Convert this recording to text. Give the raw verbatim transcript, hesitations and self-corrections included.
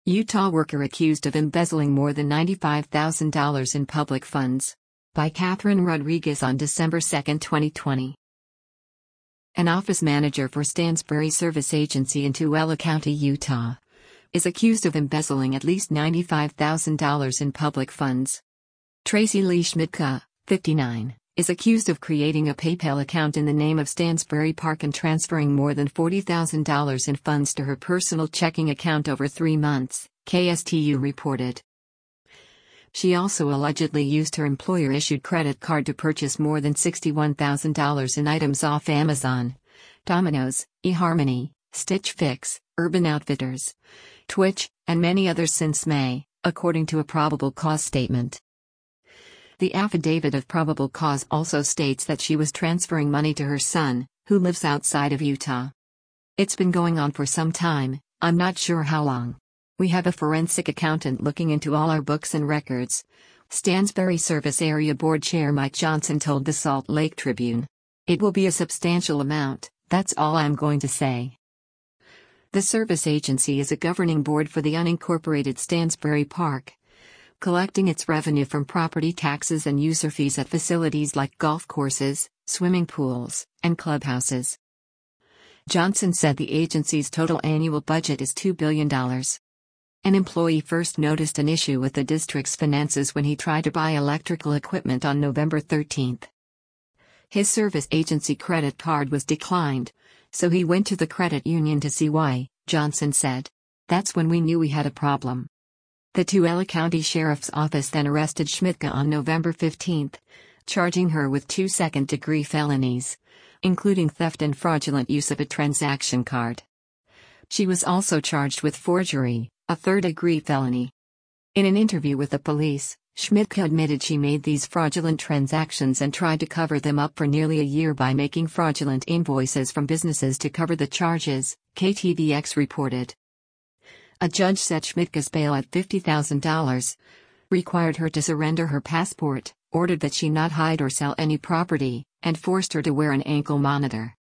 Utah worker accused of embezzling more than ninety-five thousand dollars in public funds. By Catherine Rodriguez on December second, twenty twenty. An office manager for Stansbury Service Agency in Tooele County, Utah, is accused of embezzling at least ninety-five thousand dollars in public funds. Tracy Lee Schmidtka, fifty-nine, is accused of creating a PayPal account in the name of Stansbury Park and transferring more than forty thousand dollars in funds to her personal checking account over three months, K S T U reported. She also allegedly used her employer-issued credit card to purchase more than sixty-one thousand dollars in items off Amazon, Domino's, eHarmony, Stitch Fix, Urban Outfitters, Twitch, and many others since May, according to a probable cause statement. The affidavit of probable cause also states that she was transferring money to her son, who lives outside of Utah. It's been going on for some time, I'm not sure how long. We have a forensic accountant looking into all our books and records, Stansbury Service Area Board Chair Mike Johnson told the Salt Lake Tribune. It will be a substantial amount, that's all I'm going to say. The service agency is a governing board for the unincorporated Stansbury Park, collecting its revenue from property taxes and user fees at facilities like golf courses, swimming pools, and clubhouses. Johnson said the agency's total annual budget is two billion dollars. An employee first noticed an issue with the district's finances when he tried to buy electrical equipment on November thirteenth. His service agency credit card was declined, so he went to the credit union to see why, Johnson said. That's when we knew we had a problem. The Tooele County Sheriff's Office then arrested Schmidtka on November fifteenth, charging her with two second-degree felonies, including theft and fraudulent use of a transaction card. She was also charged with forgery, a third-degree felony. In an interview with the police, Schmidtka admitted she made these fraudulent transactions and tried to cover them up for nearly a year by making fraudulent invoices from businesses to cover the charges, K T V X reported. A judge set Schmidtka's bail at fifty thousand dollars, required her to surrender her passport, ordered that she not hide or sell any property, and forced her to wear an ankle monitor.